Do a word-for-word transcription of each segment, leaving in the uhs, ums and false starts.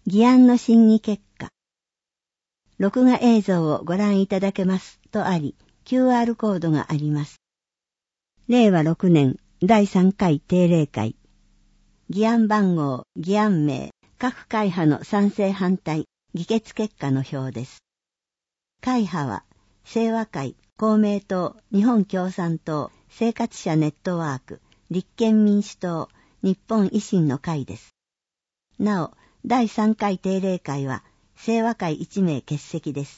議案の審議結果。録画映像をご覧いただけますとあり、キューアール コードがあります。れいわろくねんだいさんかい定例会。議案番号、議案名、各会派の賛成反対、議決結果の表です。会派は、清和会、公明党、日本共産党、生活者ネットワーク、立憲民主党、日本維新の会です。なお、だいさんかい定例会は、清和会いちめい欠席です。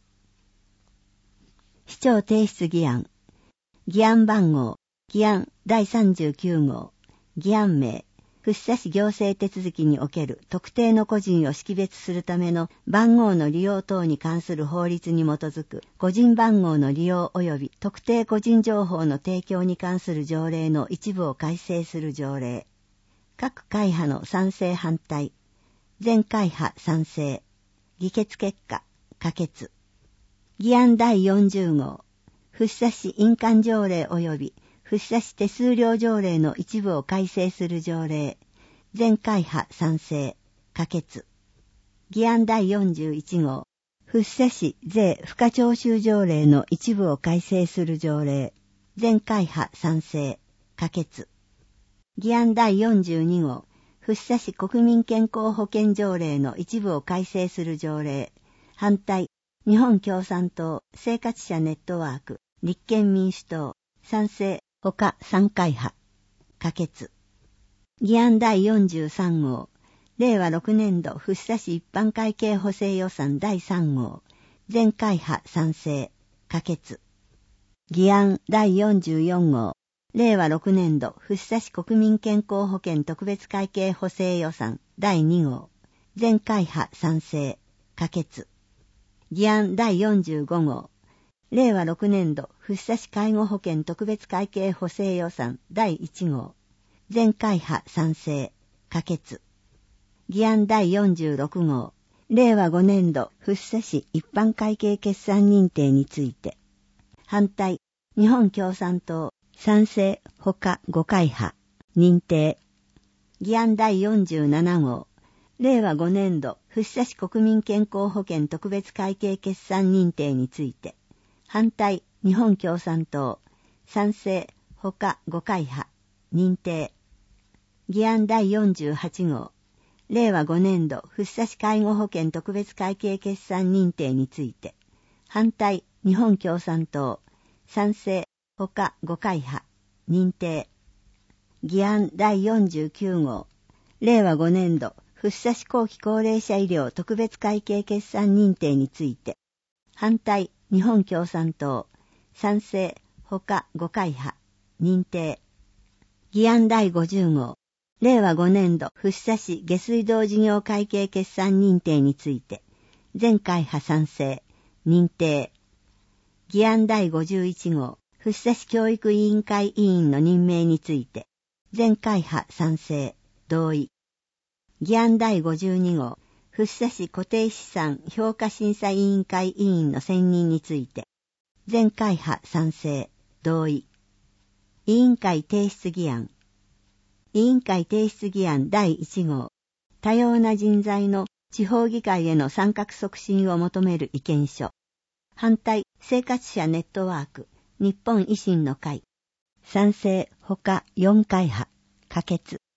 市長提出議案。議案番号、議案だいさんじゅうきゅうごう、議案名、福生市行政手続きにおける特定の個人を識別するための番号の利用等に関する法律に基づく個人番号の利用及び特定個人情報の提供に関する条例の一部を改正する条例。各会派の賛成反対。全会派賛成。議決結果、可決。議案だいよんじゅうごう。福生市印鑑条例及び福生市手数料条例の一部を改正する条例。全会派賛成。可決。議案だいよんじゅういちごう。福生市税付加徴収条例の一部を改正する条例。全会派賛成。可決。議案だいよんじゅうにごう。福生市国民健康保険条例の一部を改正する条例。反対。日本共産党、生活者ネットワーク、立憲民主党、賛成、他さんかい派。可決。議案だいよんじゅうさんごう。れいわろくねんど福生市一般会計補正予算だいさんごう。全会派賛成。可決。議案だいよんじゅうよんごう。れいわろくねんど福生市国民健康保険特別会計補正予算だいにごう。全会派賛成。可決。議案だいよんじゅうごごう。れいわろくねんど福生市介護保険特別会計補正予算だいいちごう。全会派賛成。可決。議案だいよんじゅうろくごう。れいわごねんど福生市一般会計決算認定について。反対。日本共産党。賛成。他ごかい派。認定。議案だいよんじゅうななごう。れいわごねんど福生市国民健康保険特別会計決算認定について。反対。日本共産党。賛成。他ごかい派。認定。議案だいよんじゅうはちごう。れいわごねんど福生市介護保険特別会計決算認定について。反対。日本共産党。賛成。他ごかい派。認定。議案だいよんじゅうきゅうごう。れいわごねんど福生市後期高齢者医療特別会計決算認定について。反対。日本共産党。賛成。他ごかい派。認定。議案だいごじゅうごう。れいわごねんど福生市下水道事業会計決算認定について。全会派賛成。認定。議案だいごじゅういちごう。福生市教育委員会委員の任命について。全会派賛成。同意。議案だいごじゅうにごう。福生市固定資産評価審査委員会委員の選任について。全会派賛成。同意。委員会提出議案。委員会提出議案だいいちごう。多様な人材の地方議会への参画促進を求める意見書。反対。生活者ネットワーク。日本維新の会。賛成。他よんかい派。可決。